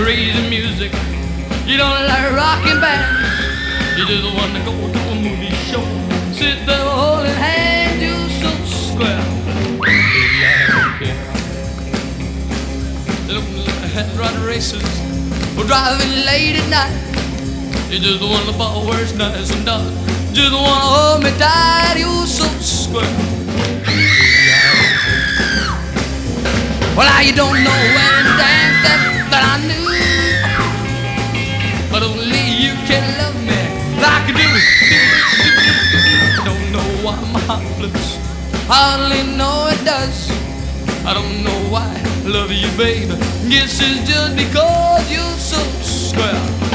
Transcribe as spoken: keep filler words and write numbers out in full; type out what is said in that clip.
crazy music. You don't like rockin' bands. You just wanna go to a movie show. Sit there holding hands, you so square. Baby, I don't care. They don't like head run races or driving late at night. You just wanna ball worse nights and done. Just wanna hold me tight, you so square. Well, now you don't know when to dance that, that I knew. But only you can love me like you do. Don't know why my heart flips, hardly know it does. I don't know why I love you, baby. Guess it's just because you're so square.